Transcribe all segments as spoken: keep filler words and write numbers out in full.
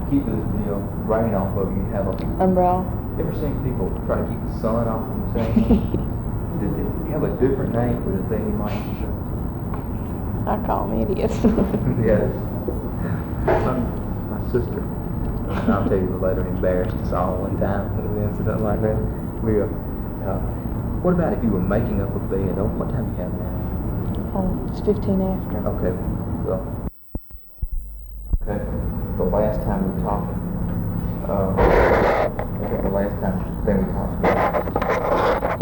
keep the, the uh, rain off of you, you have a... Umbrella. You ever seen people try to keep the sun off themselves? Did they have a different name for the thing you might use? I call them idiots. Yes. My, my sister, and I'll tell you later, embarrassed us all one time with an incident like that. We, uh, uh, what about if you were making up a bed? Oh, what time do you have now? Oh, it's fifteen after. Okay, well, okay, the last time we talked, uh, I think the last time thing we talked about,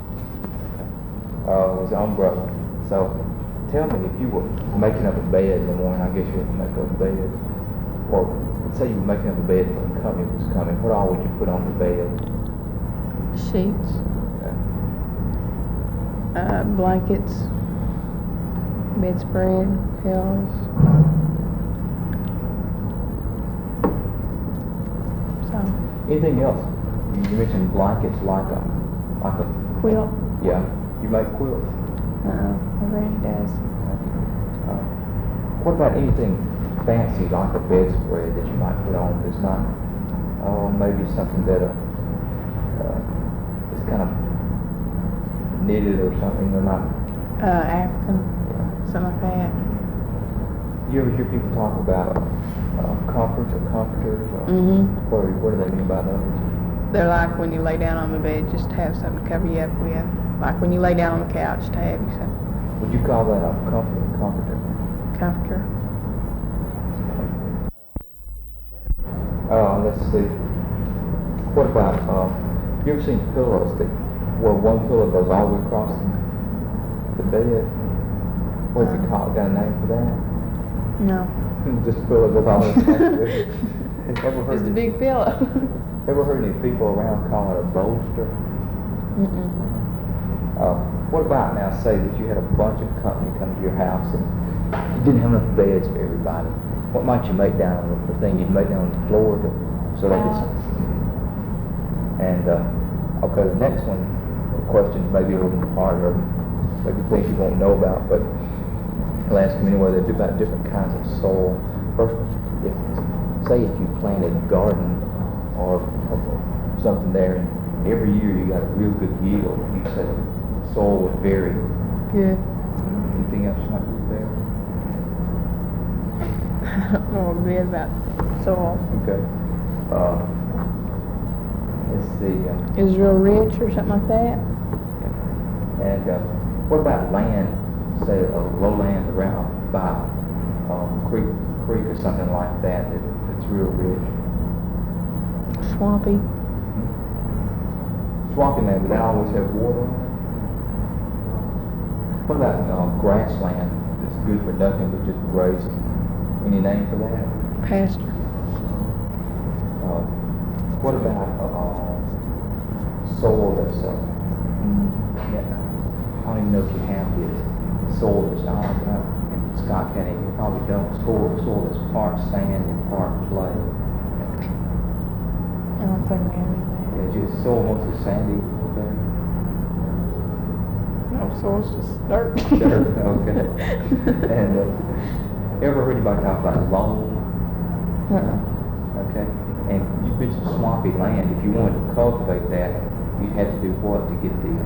uh, was umbrella. So, tell me, if you were making up a bed in the morning, I guess you had to make up a bed, or let's say you were making up a bed when the company was coming, what all would you put on the bed? Sheets. Okay. Uh, blankets. Bedspread. Pillows. So. Anything else? You, you mentioned blankets like a, like a... Quilt. Yeah, you make quilts. Uh-uh. My granny does. Uh, what about anything fancy like a bedspread that you might put on that's not, oh, maybe something that uh, uh, is kind of knitted or something, or not? Uh, African. Yeah. Something like that. You ever hear people talk about uh, comforts or comforters? Or Mm-hmm. what, what do they mean by those? They're like when you lay down on the bed, just to have something to cover you up with. Like when you lay down on the couch, to have you some Would you call that a comfort or comforter? comforter. Uh, let's see. What about, uh, you ever seen pillows that, where one pillow goes all the way across the bed? What do you call it? Got a name for that? No. Just a pillow goes all the way across the bed. Ever heard Just a any- big pillow. Ever heard any people around call it a bolster? Mm-mm. Uh, what about now, say that you had a bunch of company come to your house and you didn't have enough beds for everybody. What might you make down on the thing you'd make down on the floor to, so they could... And, uh, okay, the next one, the question may be a little harder, maybe things you won't know about, but I'll ask them anyway. They're about different kinds of soil. First, if, say if you planted a garden or, or something there, and every year you got a real good yield, you said the soil was very Good. Anything else you might do there? I don't know a bit about soil. Okay. Uh, let's see. Uh, Is it real rich or something like that? and uh, what about land? Say a lowland around by um, creek, creek or something like that that that's real rich. Swampy. Swampy land, but they always have water on it. What about uh, grassland that's good for nothing but just grazing? Any name for that? Pasture. Uh, what about uh, soil that's, uh, mm, yeah, I don't even know if you have this, soil that's, I don't know, in Scott County, you probably don't, soil, soil that's part sand and part clay. I don't think we have any of Yeah, just soil mostly sandy there. that. No, soil's just dirt. Dirt, okay. And uh, you ever heard anybody talk about loam? Uh-uh. Okay. And you mentioned swampy land. If you wanted to cultivate that, you'd have to do what to get the...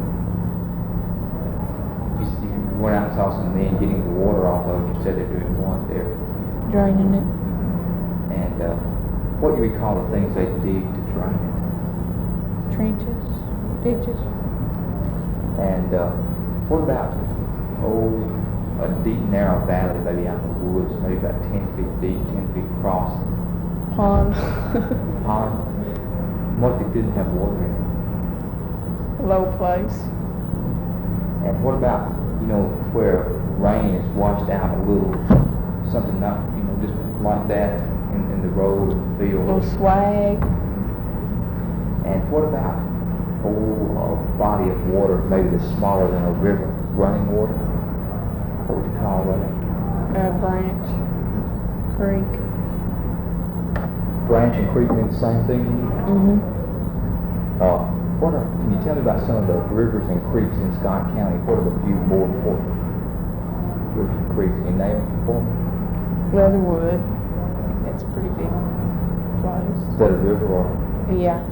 You, you went out and saw some men getting the water off of it. You said they're doing what there? Draining it. And uh, what do you call the things they dig to drain it? Trenches. Ditches. And uh, what about, oh, a deep, narrow valley, maybe out in the woods, maybe about ten feet deep, ten feet across, Pond. pond? What if it didn't have water in it? Low place. And what about, you know, where rain is washed out a little, something not, you know, just like that in, in the road, and the field? Little swag. And what about oh, a body of water, maybe that's smaller than a river, running water? What would you call that? A branch. Creek. Branch and creek mean the same thing to you? Mm-hmm. Uh, what are, can you tell me about some of the rivers and creeks in Scott County? What are the few more important rivers and creeks? Can you name them for me? Leatherwood. That's pretty big. place. Instead of river or? Yeah.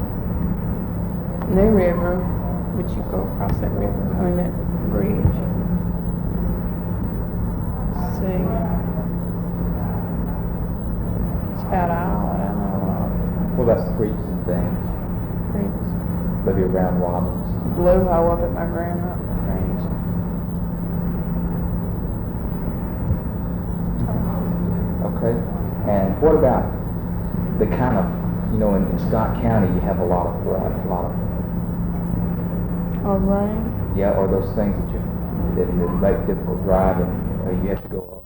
New River, but you go across that river, I mean that bridge. Let's see. It's about all that I know What about creeks and things? of. Creeks. Maybe around Robbins? Blue hole up at my grandma, granny's. Okay. And what about the kind of, you know, in, in Scott County, you have a lot of what? A lot of, Oh, rain? yeah, or those things that you, that, that make difficult driving, uh, you have to go up